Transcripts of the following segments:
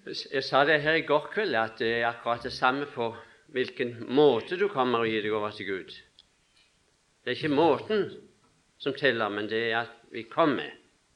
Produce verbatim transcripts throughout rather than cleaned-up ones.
Jeg sa det her i går kveld, at det er akkurat det samme på hvilken måte du kommer og gir deg over til Gud. Det er ikke måten som teller, men det er at vi kommer.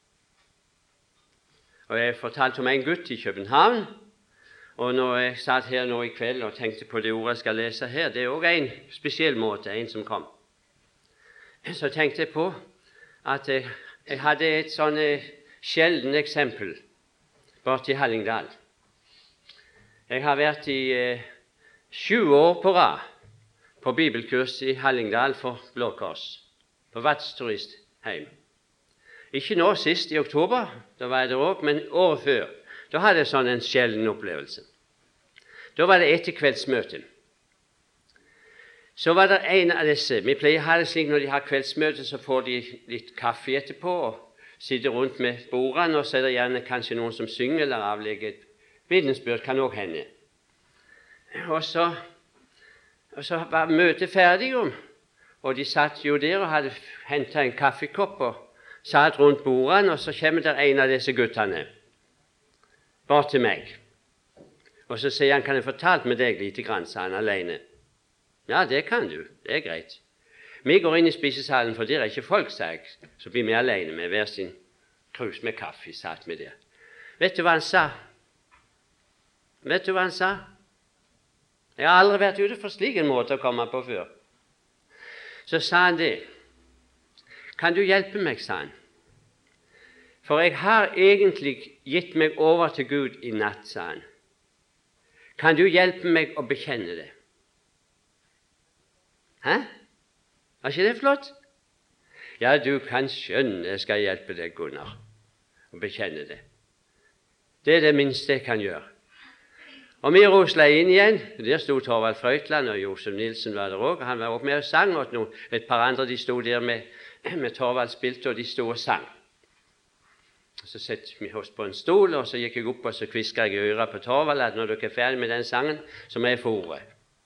Og jeg fortalte om en gutt i København, og når jeg satt her nå i kveld og tenkte på det ordet jeg skal lese her, det er også en spesiell måte, en som kom. Så tenkte jeg på at jeg, jeg hadde et sånn sjelden eksempel bort i Hallingdal. Jeg har vært i eh, sju år på rad på bibelkurs i Hallingdal for Blå Kors, på Vadsturistheim. Ikke nå sist i oktober, da var jeg der også, men året før. Da hadde jeg sånn en sjelden opplevelse. Da var det etterkveldsmøte. Så var det en av disse, vi pleier å ha det slik når de har kveldsmøte, så får de litt kaffe etterpå og sitter rundt med bordene, og så er det gjerne kanskje noen som synger eller avlegger et vitnesbyrd, kan også hende. Og så, og så var møtet ferdig, og de satt jo der og hadde hentet en kaffekopp og satt rundt bordene, og så kommer der en av disse guttene bort til meg. Og så sier han, kan jeg fortale med deg lite grann, sa han alene. Ja, det kan du, det er greit. Vi går inn i spisesalen, for der er ikke folk, sa jeg. Så blir vi alene med hver sin krus med kaffe, satt med der. Vet du hva han sa? Vet du hva han sa? Jeg har aldri vært ute for slik en måte å komme på før. Så sa han det. Kan du hjelpe meg, sa han. For jeg har egentlig gitt meg over til Gud i natt, sa han. Kan du hjelpe meg å bekjenne det? Hæ? Var ikke det flott? Ja, du kan skjønne, jeg skal hjelpe deg, Gunnar, å bekjenne det. Det er det minste jeg kan gjøre. Og vi rusla inn igjen. Der stod Torvald Frøytland, og Josef Nilsen var der også. Han var oppe med og sang, og noen, et par andre de stod der med, med Torvald spilte, og de stod og sang. Så sett vi oss på en stol, og så gikk jeg opp og så kvisket jeg i øret på Torvald at når dere er ferdig med den sangen, så må jeg få ordet.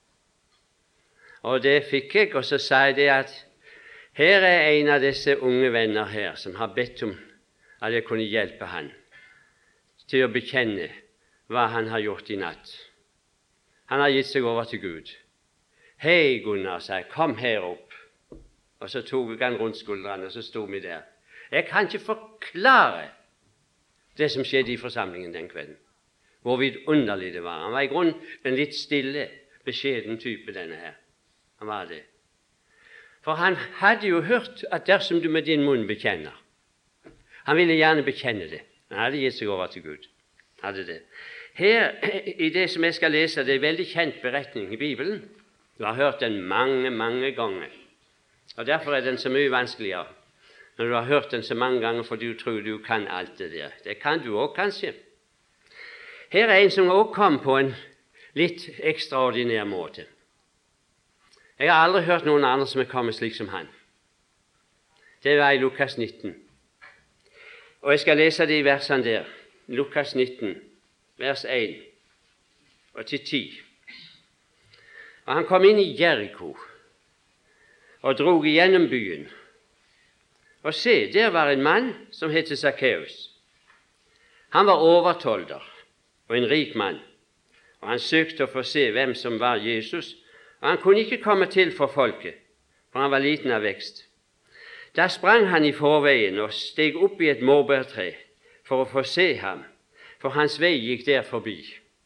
Og det fikk jeg, og så sa jeg det at her er en av disse unge venner her som har bedt om at jeg kunne hjelpe han til å bekjenne hva han har gjort i natt. Han har gitt seg over til Gud. Hei, Gunnar, sa jeg, kom her opp. Og så tok jeg han rundt skuldrene, og så stod vi der. Jeg kan ikke forklare det som skjedde i forsamlingen den kvelden. Hvor vidunderlig det var. Han var i grunnen en litt stille, beskjeden type, denne her. Han var det. For han hadde jo hørt at dersom du med din munn bekjenner, han ville gjerne bekjenne det. Han hadde gitt seg over til Gud. Hadde det. Her, i det som jeg skal lese, det er en veldig kjent beretning i Bibelen. Du har hørt den mange, mange ganger. Og derfor er den så mye vanskeligere. Når du har hørt den så mange ganger, for du tror du kan alt det der. Det kan du også kanskje. Her er en som også kom på en litt ekstraordinær måte. Jeg har aldri hørt noen andre som er kommet slik som han. Det var i Lukas nitten. Og jeg skal lese de versene der. Lukas nitten, vers én og til ti. Og han kom inn i Jericho og drog igjennom byen. Og se, der var en mann som het Zakkeus. Han var overtolder og en rik mann, og han søkte å få se hvem som var Jesus, og han kunne ikke komme til for folket, for han var liten av vekst. Da sprang han i forveien og steg opp i et morbærtre for å få se ham, for hans vei gikk der forbi.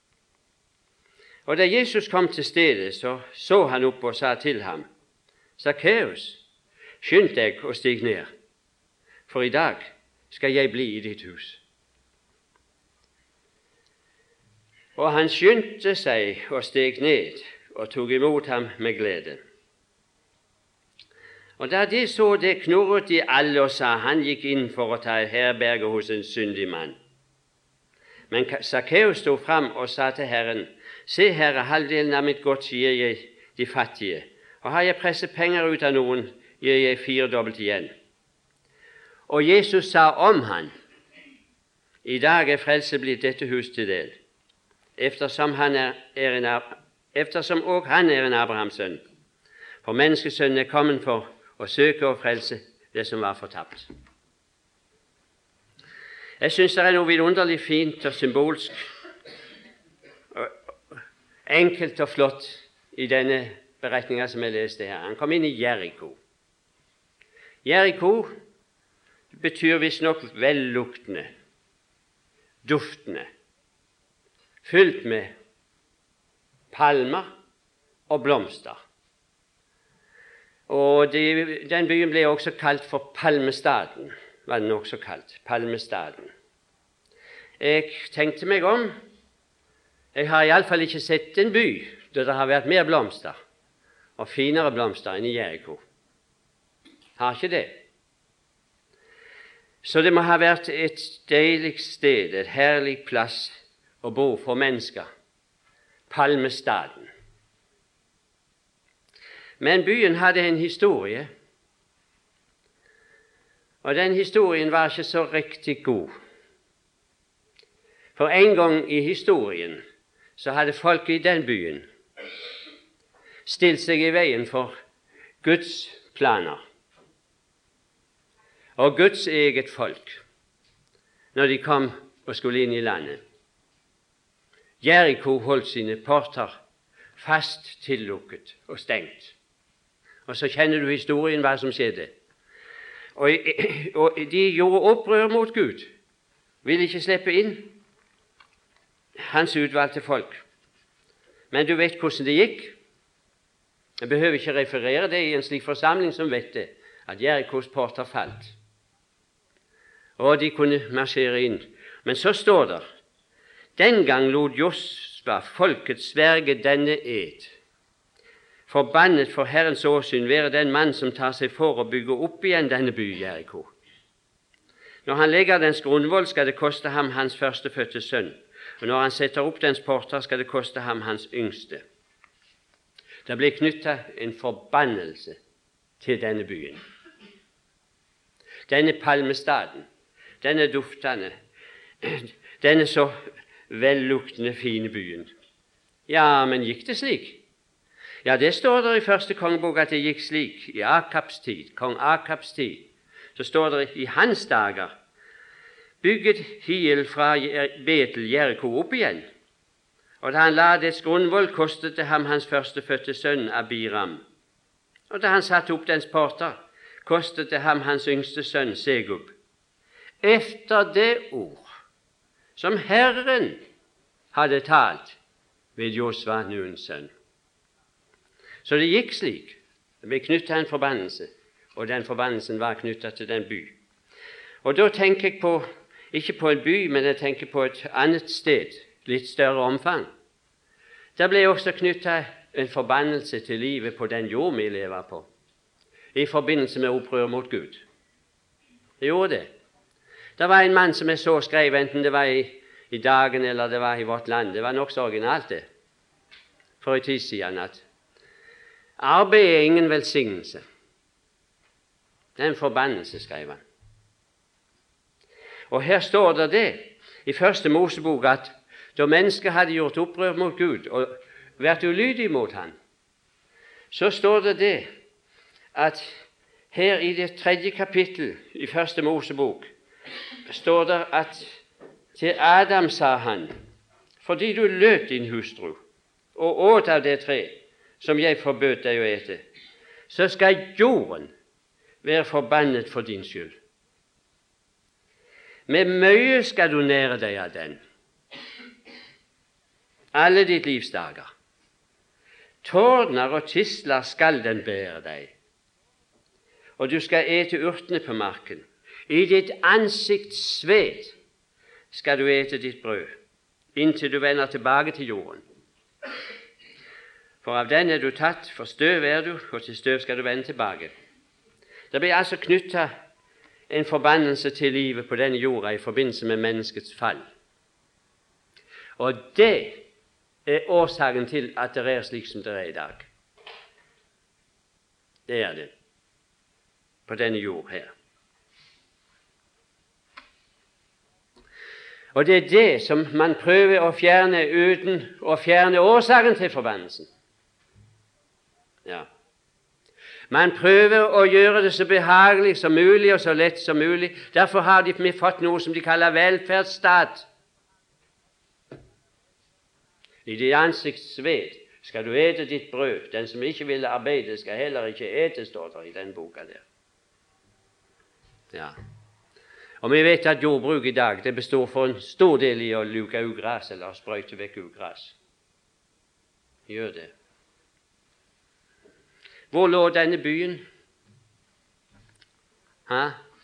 Og da Jesus kom til stedet, så så han opp og sa til ham, Zakkeus, skynd deg og stig ned, for i dag skal jeg bli i ditt hus. Og han skyndte seg og steg ned og tok imot ham med glede. Og da de så det, knurret de alle og sa, han gikk inn for å ta herberge hos en syndig mann. Men Zakkeus stod fram og sa til Herren, se, Herre, halvdelen av mitt gods gir jeg de fattige, og har jeg presset penger ut av noen, gir jeg firedobbelt igjen. Og Jesus sa om han, i dag er frelse blitt dette hus til del, eftersom, han er, er en, eftersom også han er en Abrahams sønn. For menneskesønnen er kommet for å søke og frelse det som var fortapt. Jeg synes det er noe vidunderlig fint og symbolsk enkelt og flott i denne beretningen som jeg leste her. Han kom inn i Jeriko. Jeriko betyr visstnok velluktende, duftende, fylt med palmer og blomster. Og de, den byen ble også kalt for Palmestaden, var den også kalt, Palmestaden. Jeg tenkte meg om, jeg har i alle fall ikke sett en by der det har vært mer blomster og finere blomster enn i Jeriko. Har ikke det. Så det må ha vært et deilig sted, et herlig plass å bo for mennesker. Palmestaden. Men byen hadde en historie, og den historien var ikke så riktig god. For en gang i historien så hadde folk i den byen stilt seg i veien for Guds planer og Guds eget folk når de kom og skulle inn i landet. Jeriko holdt sine porter fast tillukket og stengt. Og så kjenner du historien hva som skjedde. Og, og de gjorde opprør mot Gud, ville ikke slippe inn hans utvalgte folk. Men du vet hvordan det gikk. Jeg behøver ikke referere det i en slik forsamling som vet det, at Jerikos porter falt. Og de kunne marsjere inn. Men så står det, den gang lot Josva folket sverge denne ed. Forbannet for Herrens åsyn være den mann som tar seg for å bygge opp igjen denne by, Jeriko. Når han legger dens grunnvoll, skal det koste ham hans førstefødte sønn. Og når han setter opp dens porter, skal det koste ham hans yngste. Det ble knyttet en forbannelse til denne byen. Denne palmestaden, denne duftende, denne så velluktende fine byen. Ja, men gikk det slik? Ja, det står der i første kongebok at det gikk slik. I Akabs tid, kong Akabs tid, så står det i hans dager, bygget Hiel fra Betel Jeriko opp igjen. Og da han la dets grunnvoll, kostet det ham hans førstefødte sønn Abiram. Og da han satte opp dens porter, kostet det ham hans yngste sønn Segub. Efter det ord som Herren hadde talt ved Josva, Nuns sønn. Så det gikk slik. Det ble knyttet en forbannelse, og den forbannelsen var knyttet til den by. Og da tenker jeg på, ikke på en by, men jeg tenker på et annet sted, litt større omfang. Det ble også knyttet en forbannelse til livet på den jord vi lever på, i forbindelse med opprør mot Gud. Det gjorde det. Det var en mann som jeg så skrev, enten det var i, i Dagen eller det var i Vårt Land. Det var nokså originalt det, for en tid siden, at arbeid er ingen velsignelse. Det er en forbannelse, skrev han. Og her står det det, i første Mosebok, at da mennesker hadde gjort opprør mot Gud og vært ulydige mot ham, så står det det, at her i det tredje kapittel i første Mosebok, står det at til Adam sa han, fordi du løt din hustru og åt av det tre som jeg forbød deg å ete, så skal jorden være forbannet for din skyld. Med mye skal du nære deg av den, alle ditt livs dager. Tordner og tisler skal den bære deg, og du skal ete urtene på marken. I ditt ansikts sved skal du ete ditt brød, inntil du vender tilbake til jorden. For av den er du tatt, for støv er du, og til støv skal du vende tilbake. Det blir altså knyttet en forbannelse til livet på denne jorda i forbindelse med menneskets fall. Og det er årsaken til at det er slik som det er i dag. Det er det på denne jord her. Og det er det som man prøver å fjerne uten å fjerne årsaken til forbannelsen. Ja. Man prøver å gjøre det så behagelig som mulig og så lett som mulig. Derfor har de fått noe som de kaller velferdsstat. I ditt ansikts sved skal du ete ditt brød. Den som ikke vil arbeide, skal heller ikke ete, står det i den boka der. Ja. Og vi vet at jordbruk i dag, det består for en stor del i å luke ugras, eller sprøyte vekk ugras. Gjør det. Hvor lå denne byen? Hæ?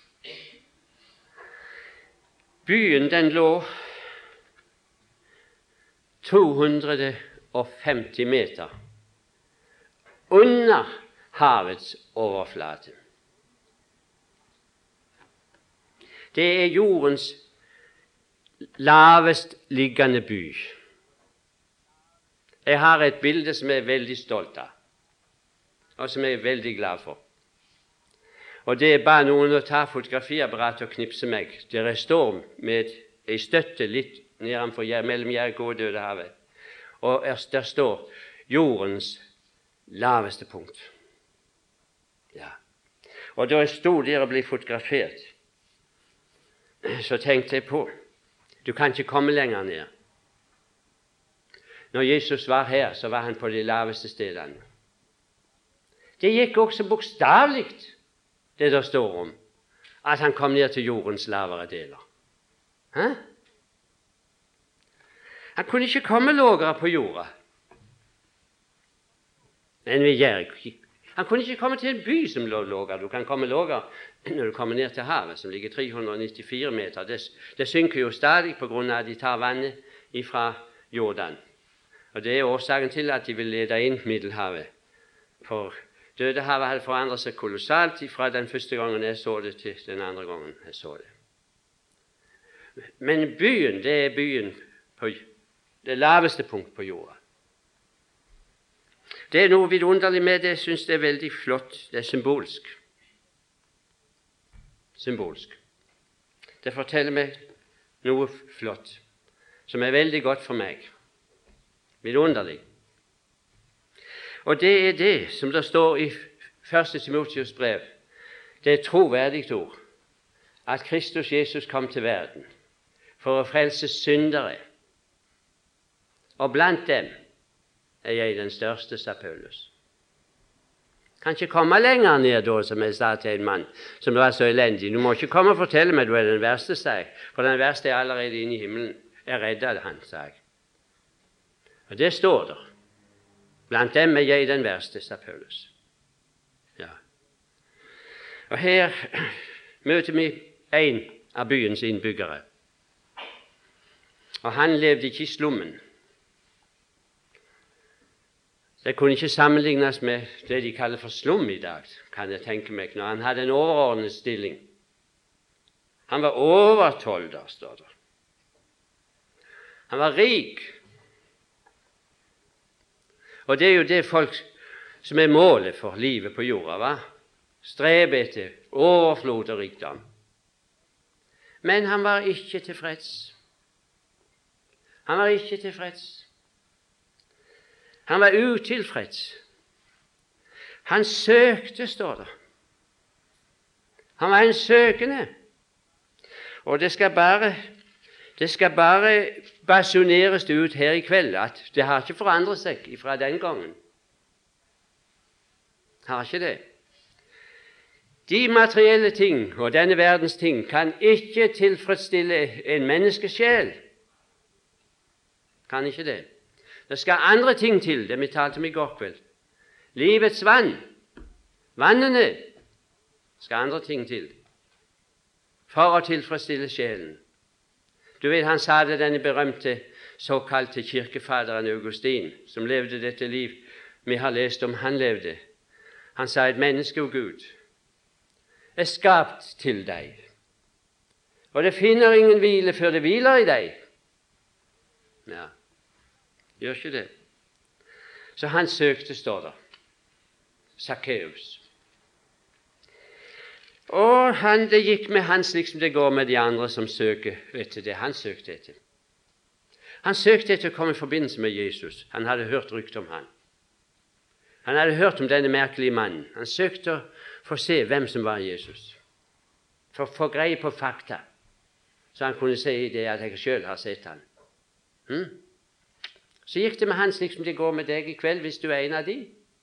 Byen, den lå to hundre og femti meter under havets overflate. Det er jordens lavest liggende by. Jeg har et bilde som jeg er veldig stolt av, og som jeg er veldig glad for. Og det er bare noen å ta fotografiapparatet og knipse meg, der jeg står med en støtte litt nedenfor mellom Jericho og Dødehavet. Og der står jordens laveste punkt. Ja. Og da jeg sto der og ble fotografert, så tenkte jeg på, du kan ikke komme lenger ned. Når Jesus var her, så var han på de laveste stedene. Det gikk også bokstavelig, det der står om, at han kom ned til jordens lavere deler. Hæ? Han kunne ikke komme lavere på jorda enn ved Jericho. Han kunne ikke komme til en by som lå lavere. Du kan komme lavere når du kommer ned til havet, som ligger tre hundre og nittifire meter. Det, det synker jo stadig på grunn av at de tar vannet fra Jordan. Og det er årsaken til at de vil lede inn Middelhavet. For Dødehavet hadde forandret seg kolossalt fra den første gangen jeg så det, til den andre gangen jeg så det. Men byen, det er byen på det laveste punkt på jorda. Det er noe vidunderlig med det. Jeg synes det er veldig flott. Det er symbolsk. Symbolsk. Det forteller meg noe flott, som er veldig godt for meg. Vidunderlig. Og det er det som det står i første Timoteus brev. Det er et troverdig ord, at Kristus Jesus kom til verden for å frelse syndere. Og blant dem er jeg den største, sa Paulus. Kan ikke komme lenger ned da, som jeg sa til en mann som var så elendig. Du må ikke komme og fortelle meg du er den verste, sa jeg, for den verste er allerede inne i himmelen. Jeg reddet han, sa jeg. Og det står der. Blant dem er jeg den verste, sa Paulus. Ja. Og her møter vi en av byens innbyggere. Og han levde ikke i slummen. Det kunne ikke sammenlignes med det de kaller for slum i dag, kan jeg tenke meg, når han hadde en overordnet stilling. Han var overtolder, står det. Han var rik. Og det er jo det folk som er målet for livet på jorda, va? Strebe etter overflod og rikdom. Men han var ikke tilfreds. Han var ikke tilfreds. Han var utilfreds. Han søkte, står det. Han var en søkende. Og det skal bare, det skal bare basuneres det ut her i kveld at det har ikke forandret seg fra den gangen. Har ikke det. De materielle ting og denne verdens ting kan ikke tilfredsstille en menneskesjel. Kan ikke det. Det skal andre ting til, det vi talte om i går kveld. Livets vann, vannene, skal andre ting til for å tilfredsstille sjelen. Du vet, han sa det, denne berømte såkalte kirkefaderen Augustin, som levde dette liv vi har lest om han levde. Han sa, et menneske, o Gud, er skapt til deg, og det finner ingen hvile før det hviler i deg. Ja, gjør ikke det. Så han søkte, står der, Sakkeus. Og han, det gikk med han slik som det går med de andre som søker etter det han søkte etter. Han søkte etter å komme i forbindelse med Jesus. Han hadde hørt rykte om han. Han hadde hørt om denne merkelige mannen. Han søkte å få se hvem som var Jesus, for å få greie på fakta, så han kunne si det at jeg selv har sett han. Hm? Så gikk det med han slik som det går med deg i kveld, hvis du er en av de.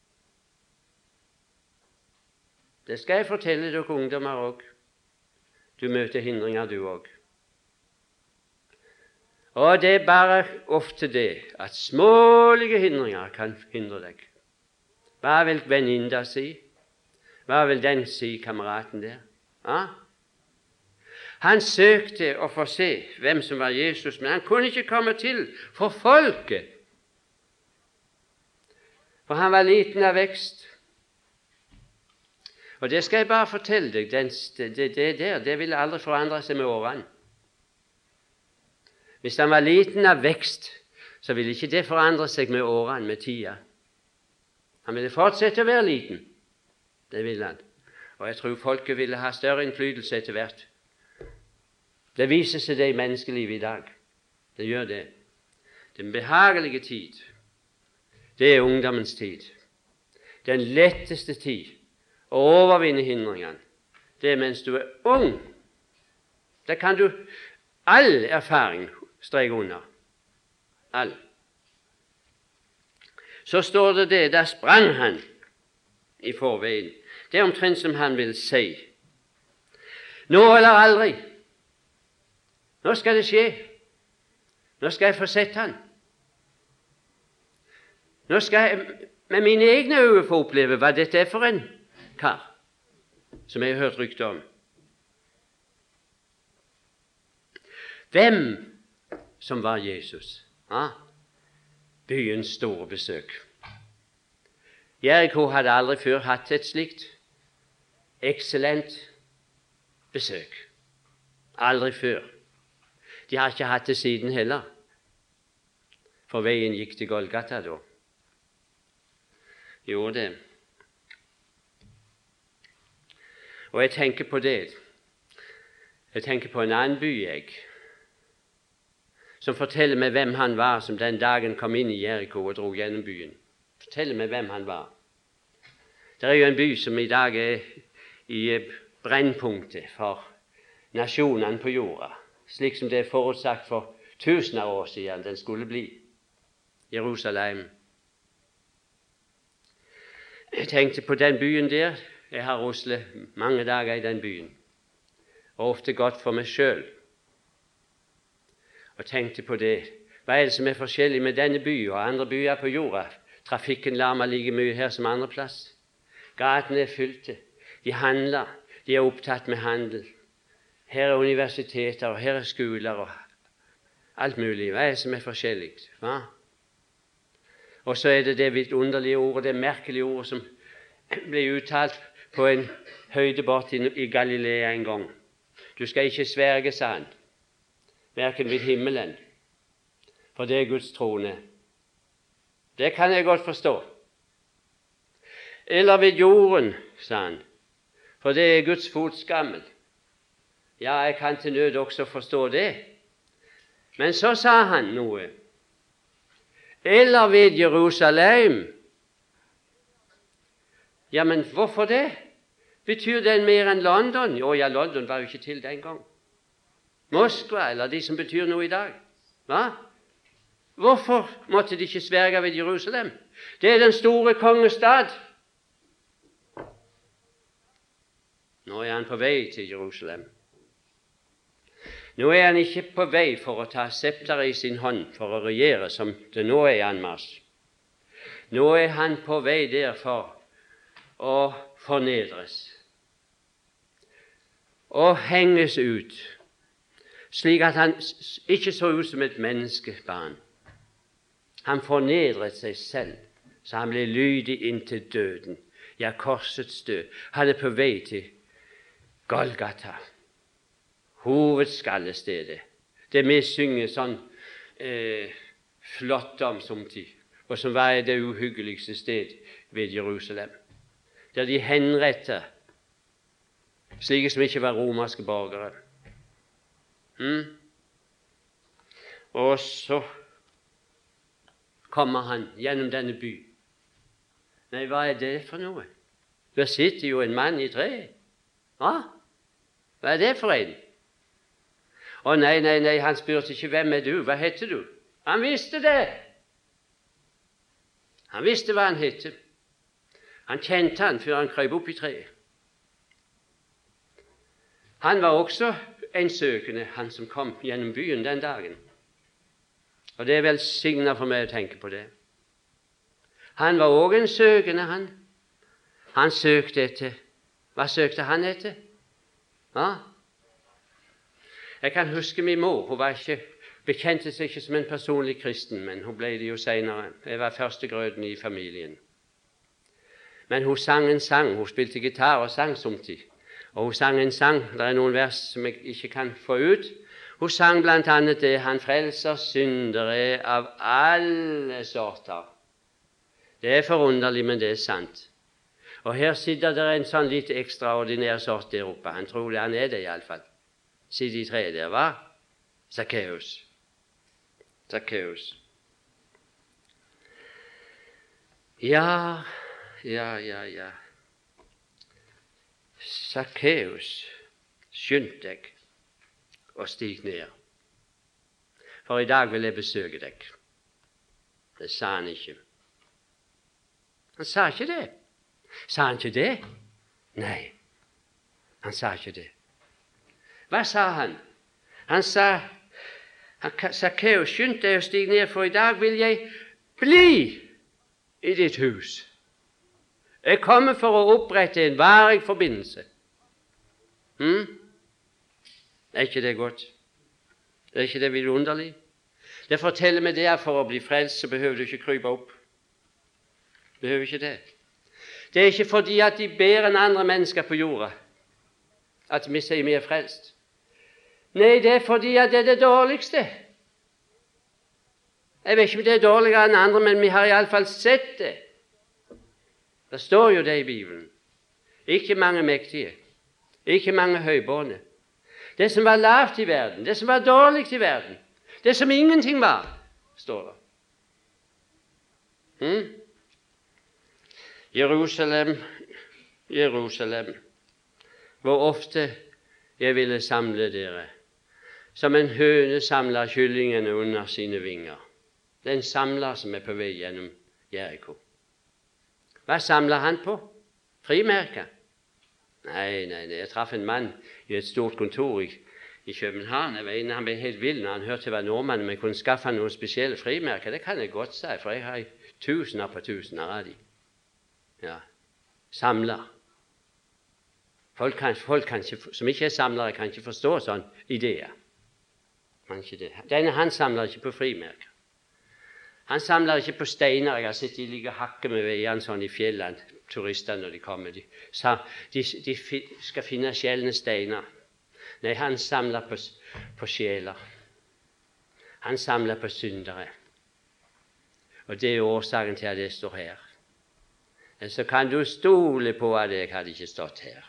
Det skal jeg fortelle dere ungdommer òg. Du møter hindringer, du òg. Og det er bare ofte det at smålige hindringer kan hindre deg. Hva vil venninna si? Hva vil den si, kameraten der? Ja? Han søkte å få se hvem som var Jesus, men han kunne ikke komme til for folket. For han var liten av vekst. Og det skal jeg bare fortelle deg, det, det, det der, det ville aldri forandre seg med årene. Hvis han var liten av vekst, så ville ikke det forandre seg med årene, med tida. Han ville fortsette å være liten. Det ville han. Og jeg tror folket ville ha større innflytelse etter hvert. Det viser seg det i menneskelivet i dag. Det gjør det. Den behagelige tid, det er ungdommens tid. Den letteste tid å overvinne hindringene, det er mens du er ung. Da kan du all erfaring streke under. All. Så står det det, da sprang han i forveien. Det er omtrent som han vil si. Nå eller aldri. Nå skal det skje. Nå skal jeg få sett han. Nå skal jeg med mine egne øyne få oppleve hva dette er for en kar som jeg har hørt rykte om. Hvem som var Jesus? Ja, byens store besøk. Jeriko hadde aldri før hatt et slikt eksellent besøk. Aldri før. De har ikke hatt det siden heller, for veien gikk til Golgata da. Gjorde det. Og jeg tenker på det. Jeg tenker på en annen by, jeg, som forteller meg hvem han var som den dagen kom inn i Jeriko og dro gjennom byen. Forteller meg hvem han var. Det er jo en by som i dag er i brennpunktet for nasjonene på jorda, slik som det er forutsagt for tusener år siden den skulle bli. Jerusalem. Jeg tenkte på den byen der. Jeg har ruslet mange dager i den byen, og ofte gått for meg sjøl. Og tenkte på det. Hva er det som er forskjellig med denne by og andre byer på jorda? Trafikken larmer like mye her som andre plass. Gatene er fylte. De handler. De er opptatt med handel. Her er universiteter, og her er skoler, og alt mulig. Hva er det som er forskjellig? Hva? Og så er det det vidunderlige ordet, det merkelige ordet som ble uttalt på en høyde bort i Galilea en gang. Du skal ikke sverge, sa han, hverken ved himmelen, for det er Guds trone. Det kan jeg godt forstå. Eller ved jorden, sa han, for det er Guds fotskammel. Ja, jeg kan til nød også forstå det. Men så sa han noe. Eller ved Jerusalem. Ja, men hvorfor det? Betyr den mer enn London? Jo, ja, London var jo ikke til den gang. Moskva, eller de som betyr noe i dag. Hva? Hvorfor måtte de ikke sverge ved Jerusalem? Det er den store kongestad. Nå er han på vei til Jerusalem. Nå er han ikke på vei for å ta septeret i sin hånd for å regjere, som det nå er i anmarsj. Nå er han på vei derfor å fornedres og henges ut, slik at han ikke så ut som et menneskebarn. Han fornedret seg selv, så han ble lydig inntil døden, ja, korsets død. Han er på vei til Golgata, hovedskallestedet. Det vi synger sånn eh, flott om somtid, og som var det uhyggeligste sted ved Jerusalem, der de henretter slike som ikke var romerske borgere. Mm. Og så kommer han gjennom denne by. Nei, hva er det for noe? Der sitter jo en mann i treet. Hva? Hva er det for en? Å nei, nei, nei, han spurte ikke hvem er du, hva heter du? Han visste det. Han visste hva han het. Han kjente han før han krøp opp i treet. Han var også en søkende, han som kom gjennom byen den dagen. Og det er velsignet for meg å tenke på det. Han var også en søkende, han. Han søkte etter. Hva søkte han etter? Ja? Jeg kan huske min mor. Hun var ikke, bekjente seg ikke som en personlig kristen, men hun ble det jo senere. Jeg var førstegrøten i familien. Men hun sang en sang. Hun spilte gitar og sang samtidig. Og hun sang en sang. Det er noen vers som jeg ikke kan få ut. Hun sang blant annet det: Han frelser syndere av alle sorter. Det er forunderlig, men det er sant. Og her sitter det en sånn litt ekstraordinær sort der oppe. Han tror det, han er det iallfall. Sitter i treet der, hva? Zakkeus. Zakkeus. Ja, ja, ja, ja. Zakkeus, skynd deg og stig ned, for i dag vil jeg besøke deg. Det sa han ikke. Han sa ikke det. Sa han ikke det? Nei, han sa ikke det. Hva sa han? Han sa, Zakkeus, skynd deg og stig ned, for i dag vil jeg bli i ditt hus. Jeg kommer for å opprette en varig forbindelse. Hm? Er ikke det godt? Er ikke det vidunderlig? Det forteller meg det at for å bli frelst så behøver du ikke krype opp. Behøver ikke det. Det er ikke fordi at de ber enn andre mennesker på jorda at vi sier vi er frelst. Nei, det er fordi at det er det dårligste. Jeg vet ikke om det er dårligere enn andre, men vi har iallfall sett det. Det står jo det i Bibelen. Ikke mange mektige, ikke mange høybårne. Det som var lavt i verden, det som var dårlig i verden, det som ingenting var, står det. Hm? Jerusalem, Jerusalem, hvor ofte jeg ville samle dere, som en høne samler kyllingene under sine vinger. Den samler som er på vei gjennom Jericho. Hva samler han på? Frimerker? Nei, nei, nei, jeg traff en mann i et stort kontor i, i København. Jeg var inne, han ble helt vill når han hørte jeg var nordmann, men jeg kunne skaffe han noen spesielle frimerker. Det kan jeg godt si, for jeg har tusener på tusener av de. Ja, samler. Folk, kan, folk kan ikke, som ikke er samlere, kan ikke forstå sånn ideer. Man ikke det. Denne han samler ikke på frimerker. Han samler ikke på steiner. Jeg har sett de ligger og hakker med veiene sånn i fjellene, turistene når de kommer. De, de, de skal finne sjeldne steiner. Nei, han samler på, på sjeler. Han samler på syndere. Og det er årsaken til at det står her. Så kan du stole på at jeg hadde ikke stått her.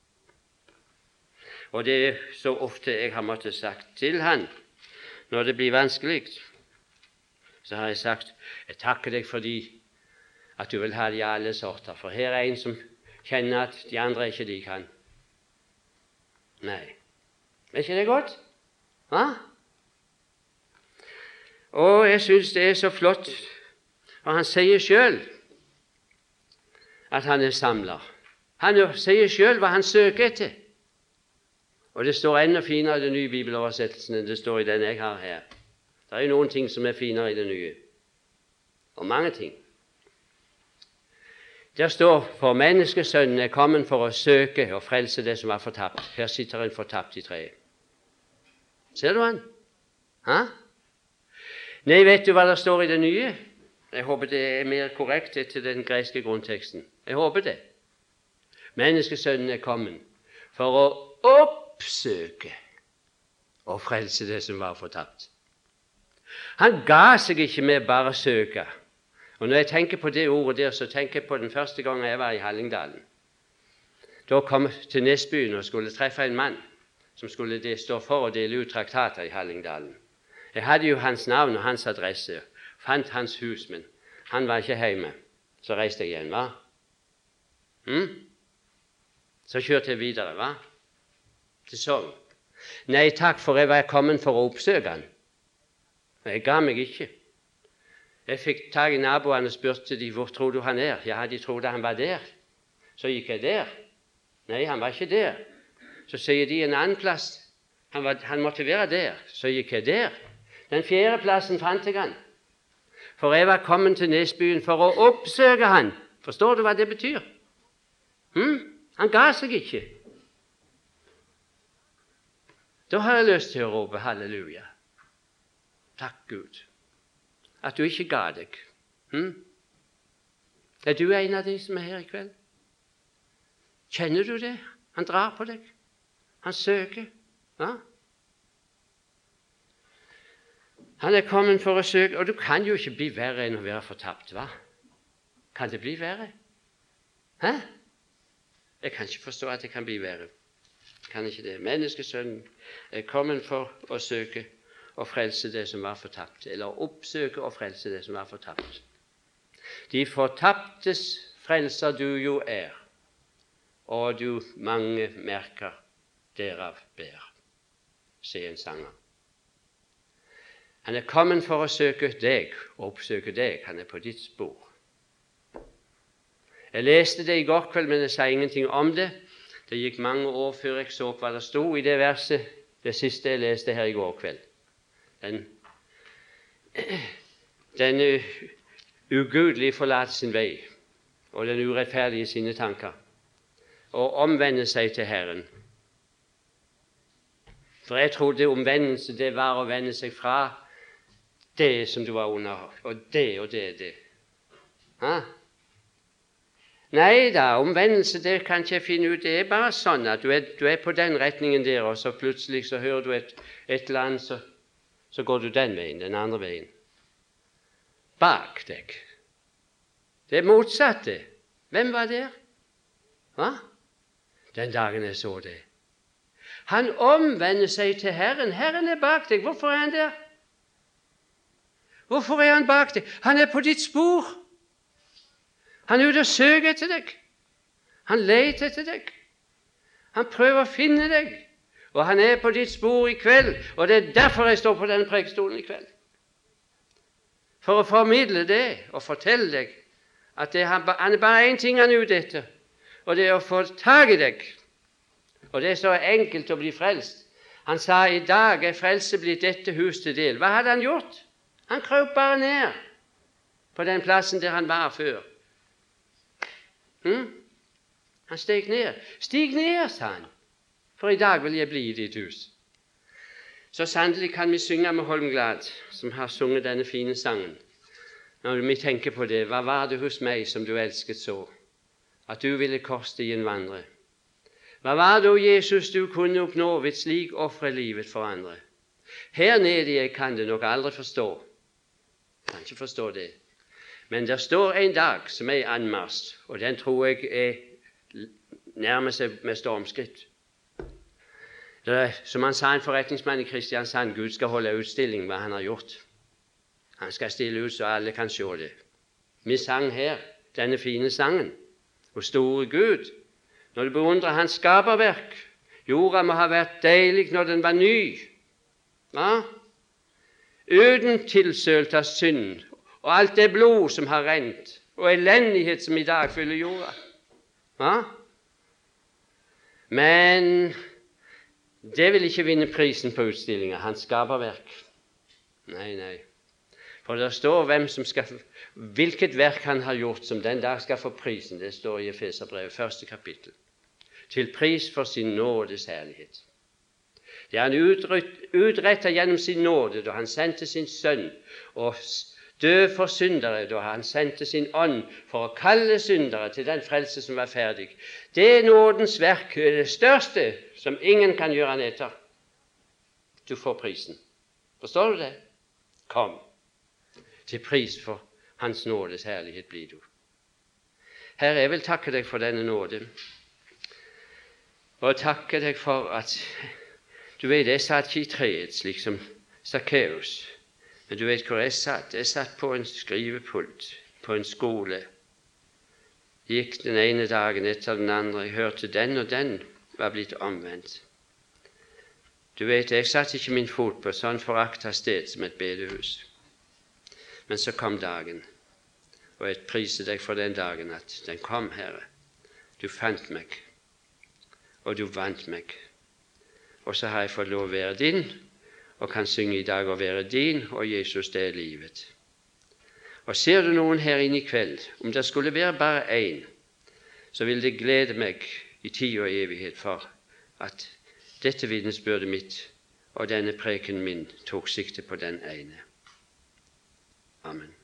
Og det er så ofte jeg har måttet sagt til han, når det blir vanskelig, så har jeg sagt, jeg takker deg fordi at du vil ha de alle sorter, for her er en som kjenner at de andre ikke de kan. Nei. Er ikke det godt? Hva? Og jeg synes det er så flott, og han sier selv at han er samler. Han sier selv hva han søker etter. Og det står enda finere i den nye bibeloversettelsen enn det står i den jeg har her. Det er jo noen ting som er finere i det nye, og mange ting. Der står, for menneskesønnen er kommet for å søke og frelse det som var fortapt. Her sitter en fortapt i treet. Ser du han? Hæ? Nei, vet du hva det står i det nye? Jeg håper det er mer korrekt til den greske grunnteksten. Jeg håper det. Menneskesønnen er kommet for å oppsøke og frelse det som var fortapt. Han ga seg ikke med bare søke. Og når jeg tenker på det ordet der, så tenker jeg på den første gangen jeg var i Hallingdalen. Da kom jeg til Nesbyen og skulle treffe en mann som skulle det stå for å dele ut traktater i Hallingdalen. Jeg hadde jo hans navn og hans adresse, fant hans hus, men han var ikke hjemme. Så reiste jeg igjen, hva? Hm? Så kjørte jeg videre, hva? Til Sogn. Nei, takk, for jeg var kommet for å oppsøke han. Jeg ga meg ikke. Jeg fikk tak i naboene og spurte de, hvor tror du han er? Ja, de trodde han var der. Så gikk jeg der. Nei, han var ikke der. Så sier de en annen plass. Han, var, han måtte være der. Så gikk jeg der. Den fjerde plassen fant jeg han. For jeg var kommet til Nesbyen for å oppsøke han. Forstår du hva det betyr? Hm? Han ga seg ikke. Da har jeg lyst til å rope halleluja. Takk Gud, at du ikke ga deg. Hm? Er du en av de som er her i kveld? Kjenner du det? Han drar på deg. Han søker. Ja? Han er kommet for å søke, og du kan jo ikke bli verre enn å være fortapt, hva? Kan det bli verre? Hæ? Jeg kan ikke forstå at det kan bli verre. Kan ikke det. Menneskesønnen er kommet for å søke og frelse det som var fortapt, eller oppsøke og frelse det som var fortapt. De fortaptes frelser du jo er, og du mange merker derav ber, sier en sanger. Han er kommet for å søke deg, og oppsøke deg. Han er på ditt spor. Jeg leste det i går kveld, men jeg sa ingenting om det. Det gikk mange år før jeg så hva det sto i det verset, det siste jeg leste her i går kveld. Den, den ugudelige forlater sin vei, og den urettferdige sine tanker, og omvender seg til Herren. For jeg trodde omvendelse det var å vende seg fra det som du var under, og det og det og det. Hæ? Nei da, omvendelse det kan ikke jeg finne ut. Det er bare sånn at du er, du er på den retningen der, og så plutselig så hører du et, et eller annet, så, så går du den veien, den andre veien. Bak deg. Det er motsatte. Hvem var der? Hva? Den dagen jeg så det. Han omvender seg til Herren. Herren er bak deg. Hvorfor er han der? Hvorfor er han bak deg? Han er på ditt spor. Han er ute og søker etter deg. Han leter etter deg. Han prøver å finne deg. Og han er på ditt spor i kveld, og det er derfor jeg står på denne prekestolen i kveld. For å formidle det og fortelle deg at det, han, han er bare én ting han er ute etter, og det er å få tak i deg. Og det er så enkelt å bli frelst. Han sa i dag er frelse blitt dette hus til del. Hva hadde han gjort? Han krøp bare ned på den plassen der han var før. Hmm? Han steg ned. Stig ned, sa han, for i dag vil jeg bli i ditt hus. Så sannelig kan vi synge med Holmglad, som har sunget denne fine sangen. Når vi tenker på det, hva var det hos meg som du elsket så, at du ville korsstien vandre? Hva var det, Jesus, du kunne oppnå ved slik ofre livet for andre? Her nede jeg kan det nok aldri forstå. Jeg kan ikke forstå det. Men der står en dag som er i anmarsj, og den tror jeg er nærmer seg med stormskritt. Er, som han sa, en forretningsmann i Kristiansand, Gud skal holde utstilling hva han har gjort. Han skal stille ut så alle kan se det. Vi sang her denne fine sangen, og store Gud, når du beundrer hans skaperverk. Jorda må ha vært deilig når den var ny, ja? Uten tilsølt av synd, og alt det blod som har rent, og elendighet som i dag fyller jorda. Ja? Men det vil ikke vinne prisen på utstillinga, hans skaperverk. Nei, nei. For det står hvem som skal, hvilket verk han har gjort som den dag skal få prisen. Det står i Efeserbrevet, første kapittel. Til pris for sin nådes herlighet. Det han utrettet gjennom sin nåde da han sendte sin sønn og dø for syndere, da han sendte sin ånd for å kalle syndere til den frelse som var ferdig. Det nådens verk er det største som ingen kan gjøre han etter. Du får prisen. Forstår du det? Kom. Til pris for hans nådes herlighet blir du. Herre, jeg vil takke deg for denne nåde, og takke deg for at du vet, jeg satt ikke i treet, slik som Zacchaeus. Men du vet hvor jeg satt. Jeg satt på en skrivepult, på en skole. Gikk den ene dagen etter den andre. Jeg hørte den og den var blitt omvendt. Du vet, jeg satt ikke min fot på sånn forakta sted som et bedehus. Men så kom dagen, og jeg priser deg for den dagen at den kom, Herre. Du fant meg, og du vant meg. Og så har jeg fått lov å være din, og kan synge i dag og være din, og Jesus, det er livet. Og ser du noen her inne i kveld, om det skulle være bare én, så vil det glede meg i tid og evighet for at dette vitnesbyrdet mitt og denne preken min tok sikte på den ene. Amen.